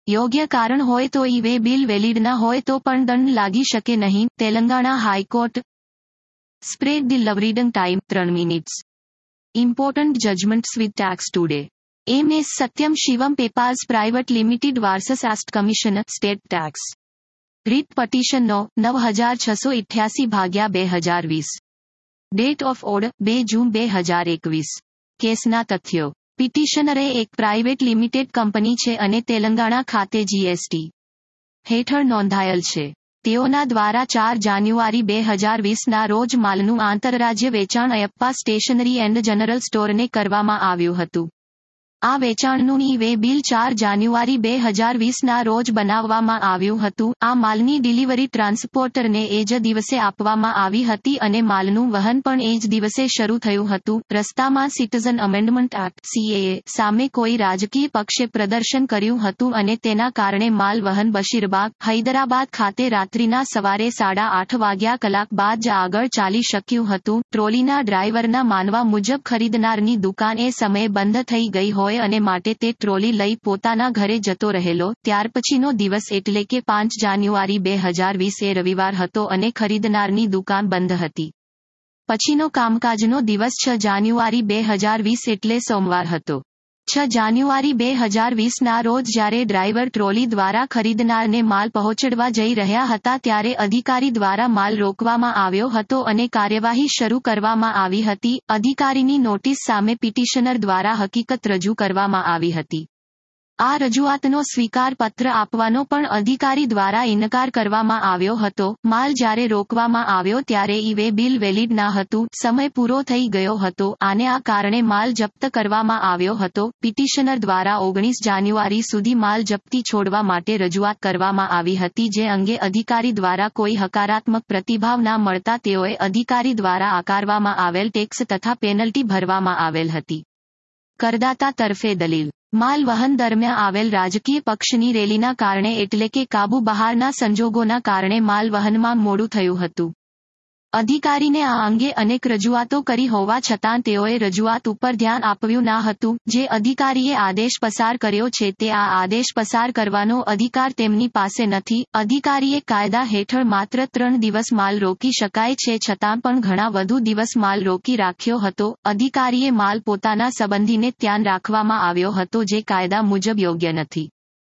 યોગ્ય કારણ હોય તો ઈ-વે બિલ વેલિડ ના હોય તો પણ દંડ લાગી શકે નહીં. Telangana high court. Spread the love reading time 3 minutes. Important judgments with tax today. M.S. Satyam Shivam Papers Private Limited vs. Ast Commissioner, State Tax. Writ Petition No. 9688/2020. Date of order 2 June 2021. કેસના તથ્યો. પિટિશનરે એક પ્રાઇવેટ લિમિટેડ કંપની છે અને તેલંગાણા ખાતે GST હેઠળ નોંધાયેલ છે. તેઓના દ્વારા 4 જાન્યુઆરી 2020ના રોજ માલનું આંતરરાજ્ય વેચાણ અયપ્પા સ્ટેશનરી એન્ડ જનરલ સ્ટોરને કરવામાં આવ્યું હતું. આ વેચાણનું ઈ-વે બિલ 4 જાન્યુઆરી 2020ના રોજ બનાવવામાં આવ્યું હતું. આ માલની ડિલિવરી ટ્રાન્સપોર્ટરને એ જ દિવસે આપવામાં આવી હતી અને માલનું વહન પણ એ જ દિવસે શરૂ થયું હતું. રસ્તામાં સિટીઝન અમેન્ડમેન્ટ એક્ટ (સીએએ) સામે કોઈ રાજકીય પક્ષે પ્રદર્શન કર્યું હતું અને તેના કારણે માલ વહન બશીરબાગ, હૈદરાબાદ ખાતે રાત્રિના સવારે 8:30 વાગ્યા કલાક બાદ જ આગળ ચાલી શક્યું હતું. ટ્રોલીના ડ્રાઈવરના માનવા મુજબ ખરીદનારની દુકાન એ સમયે બંધ થઈ ગઈ હોય અને માટે તે ટ્રોલી લઈ પોતાના ઘરે જતો રહેલો. ત્યાર પછીનો દિવસ એટલે કે 5 જાન્યુઆરી 2020 એ રવિવાર હતો અને ખરીદનારની દુકાન બંધ હતી. પછીનો કામકાજનો દિવસ 6 જાન્યુઆરી 2020 એટલે સોમવાર હતો. 6 જાન્યુઆરી 2020ના રોજ જ્યારે ડ્રાઈવર ટ્રોલી દ્વારા ખરીદનારને માલ પહોંચાડવા જઈ રહ્યા હતા ત્યારે અધિકારી દ્વારા માલ રોકવામાં આવ્યો હતો અને કાર્યવાહી શરૂ કરવામાં આવી હતી. અધિકારીની નોટિસ સામે પિટિશનર દ્વારા હકીકત રજૂ કરવામાં આવી હતી. આ રજૂઆતનો સ્વીકાર પત્ર આપવાનો પણ અધિકારી દ્વારા ઇનકાર કરવામાં આવ્યો હતો. માલ જ્યારે રોકવામાં આવ્યો ત્યારે ઈ-વે બિલ વેલિડ ના હતું. સમય પૂરો થઈ ગયો હતો. આને આ કારણે માલ જપ્ત કરવામાં આવ્યો હતો. પિટિશનર દ્વારા 19 જાન્યુઆરી સુધી માલ જપ્તી છોડવા માટે રજૂઆત કરવામાં આવી હતી જે અંગે અધિકારી દ્વારા કોઈ હકારાત્મક પ્રતિભાવ ના મળતા તેઓએ અધિકારી દ્વારા આકારવામાં આવેલ ટેક્સ તથા પેનલ્ટી ભરવામાં આવેલ હતી. કરદાતા તરફે દલીલ. માલ વહન દરમિયાન આવેલ રાજકીય પક્ષની રેલીના કારણે એટલે કે કાબુ બહારના સંજોગોના કારણે માલ વહનમાં મોડું થયું હતું. અધિકારીને આ અંગે અનેક રજૂઆતો કરી હોવા છતાં તેઓએ રજૂઆત ઉપર ધ્યાન આપ્યું ના હતું. જે અધિકારીએ આદેશ પસાર કર્યો છે તે આ આદેશ પસાર કરવાનો અધિકાર તેમની પાસે નથી. અધિકારીએ કાયદા હેઠળ માત્ર 3 દિવસ માલ રોકી શકાય છે છતાં પણ ઘણા વધુ દિવસ માલ રોકી રાખ્યો હતો. અધિકારીએ માલ પોતાના સંબંધીને ધ્યાન રાખવામાં આવ્યો હતો જે કાયદા મુજબ યોગ્ય નથી.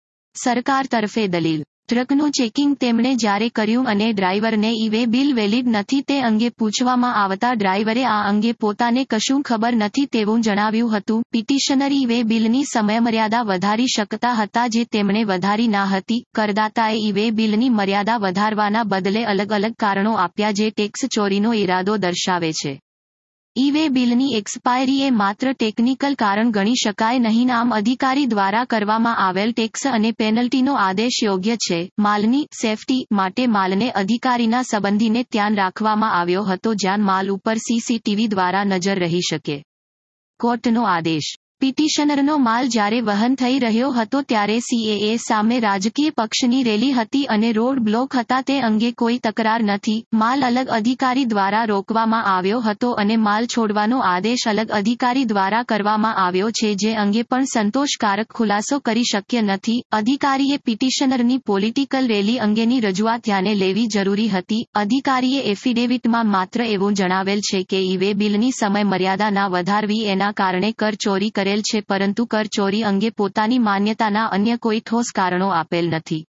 સરકાર તરફે દલીલ. ટ્રકનું ચેકિંગ તેમણે જ્યારે કર્યું અને ડ્રાઈવરને ઈ-વે બિલ વેલિડ નથી તે અંગે પૂછવામાં આવતા ડ્રાઈવરે આ અંગે પોતાને કશું ખબર નથી તેવું જણાવ્યું હતું. પિટિશનર ઈ-વે બિલની સમયમર્યાદા વધારી શકતા હતા જે તેમણે વધારી ના હતી. કરદાતાએ ઈ-વે બિલની મર્યાદા વધારવાના બદલે અલગ અલગ કારણો આપ્યા જે ટેક્સ ચોરીનો ઇરાદો દર્શાવે છે. ઈ-વે બિલની એક્સપાયરી એ માત્ર ટેકનિકલ કારણ ગણી શકાય નહીં. આમ અધિકારી દ્વારા કરવામાં આવેલ ટેક્સ અને પેનલ્ટીનો આદેશ યોગ્ય છે. માલની સેફટી માટે માલને અધિકારીના સંબંધીને ધ્યાન રાખવામાં આવ્યો હતો જ્યાં માલ ઉપર સીસીટીવી દ્વારા નજર રહી શકે. કોર્ટનો આદેશ. પિટિશનરનો માલ જ્યારે વહન થઈ રહ્યો હતો ત્યારે સીએએ સામે રાજકીય પક્ષની રેલી હતી અને રોડ બ્લોક હતા તે અંગે કોઈ તકરાર નથી. માલ અલગ અધિકારી દ્વારા રોકવામાં આવ્યો હતો અને માલ છોડવાનો આદેશ અલગ અધિકારી દ્વારા કરવામાં આવ્યો છે જે અંગે પણ સંતોષકારક ખુલાસો કરી શક્ય નથી. અધિકારીએ પિટિશનરની પોલિટિકલ રેલી અંગેની રજૂઆત ધ્યાને લેવી જરૂરી હતી. અધિકારીએ એફિડેવિટમાં માત્ર એવું જણાવેલ છે કે ઈ-વે બિલની સમય મર્યાદા ના વધારવી એના કારણે કર ચોરી કરેલ છે પરંતુ કર ચોરી અંગે પોતાની માન્યતાના અન્ય કોઈ ઠોસ કારણો આપેલ નથી.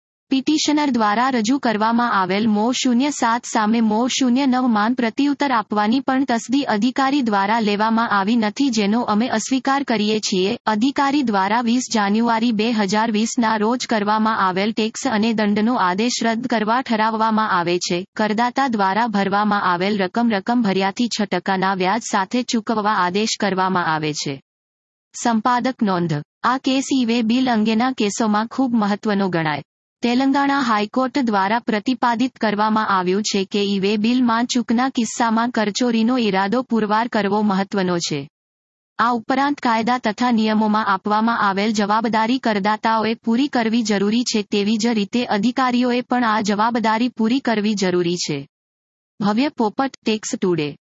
પિટિશનર દ્વારા રજૂ કરવામાં આવેલ મો. 07 સામે મો. 09 માન પ્રત્યુત્તર આપવાની પણ તસદી અધિકારી દ્વારા લેવામાં આવી નથી જેનો અમે અસ્વીકાર કરીએ છીએ. અધિકારી દ્વારા 20 જાન્યુઆરી 2020ના રોજ કરવામાં આવેલ ટેક્સ અને દંડનો આદેશ રદ કરવા ઠરાવવામાં આવે છે. કરદાતા દ્વારા ભરવામાં આવેલ રકમ ભર્યાથી 6% વ્યાજ સાથે ચૂકવવા આદેશ કરવામાં આવે છે. સંપાદક નોંધ. આ કેસ ઈ-વે બિલ અંગેના કેસોમાં ખૂબ મહત્વનો ગણાય. તેલંગાણા હાઈકોર્ટ દ્વારા પ્રતિપાદિત કરવામાં આવ્યું છે કે ઈ-વે બિલમાં ચૂકના કિસ્સામાં કરચોરીનો ઇરાદો પુરવાર કરવો મહત્વનો છે. આ ઉપરાંત કાયદા તથા નિયમોમાં આપવામાં આવેલ જવાબદારી કરદાતાઓએ પૂરી કરવી જરૂરી છે તેવી જ રીતે અધિકારીઓએ પણ આ જવાબદારી પૂરી કરવી જરૂરી છે. ભવ્ય પોપટ, ટેક્સ ટુડે.